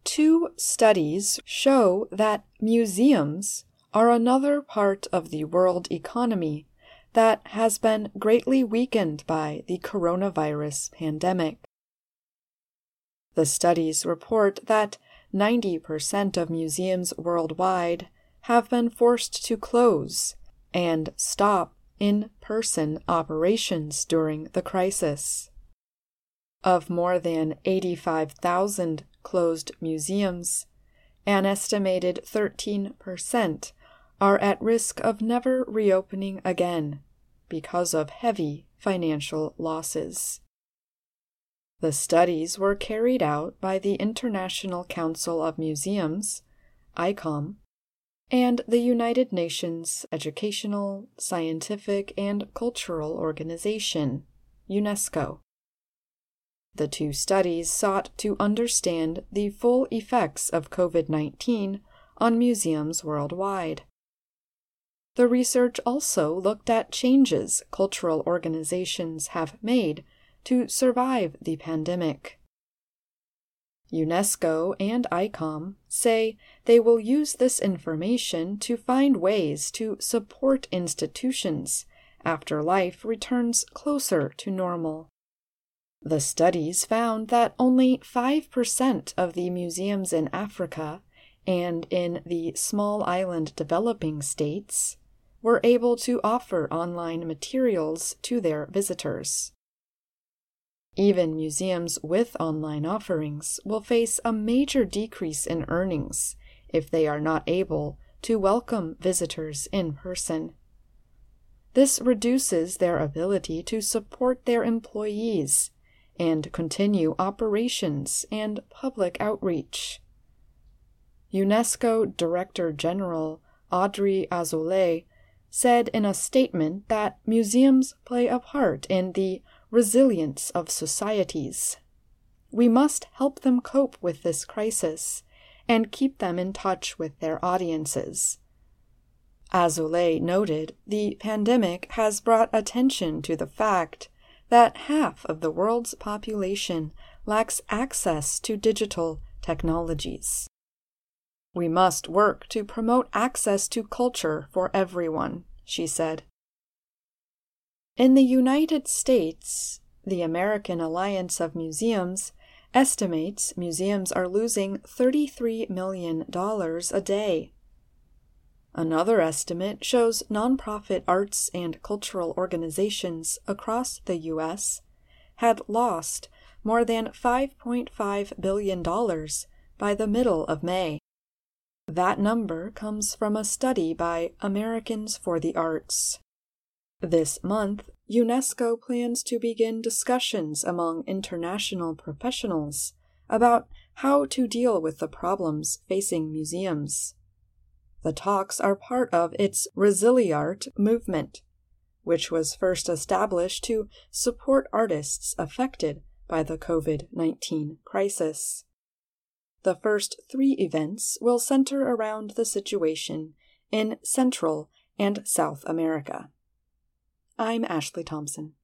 2 studies show that museums are another part of the world economy that has been greatly weakened by the coronavirus pandemic. The studies report that 90% of museums worldwide have been forced to close and stop in-person operations during the crisis. Of more than 85,000 closed museums, an estimated 13% are at risk of never reopening again because of heavy financial losses. The studies were carried out by the International Council of Museums, ICOM, and the United Nations Educational, Scientific, and Cultural Organization, UNESCO. The 2 studies sought to understand the full effects of COVID-19 on museums worldwide. The research also looked at changes cultural organizations have made to survive the pandemic. UNESCO and ICOM say they will use this information to find ways to support institutions after life returns closer to normal. The studies found that only 5% of the museums in Africa and in the small island developing states were able to offer online materials to their visitors. Even museums with online offerings will face a major decrease in earnings if they are not able to welcome visitors in person. This reduces their ability to support their employees and continue operations and public outreach. UNESCO Director General Audrey Azoulay said in a statement that museums play a part in the resilience of societies. We must help them cope with this crisis and keep them in touch with their audiences. Azoulay noted the pandemic has brought attention to the fact that half of the world's population lacks access to digital technologies. We must work to promote access to culture for everyone, she said. In the United States, the American Alliance of Museums estimates museums are losing $33 million a day. Another estimate shows nonprofit arts and cultural organizations across the U.S. had lost more than $5.5 billion by the middle of May. That number comes from a study by Americans for the Arts. This month, UNESCO plans to begin discussions among international professionals about how to deal with the problems facing museums. The talks are part of its Resiliart movement, which was first established to support artists affected by the COVID-19 crisis. The first 3 events will center around the situation in Central and South America. I'm Ashley Thompson.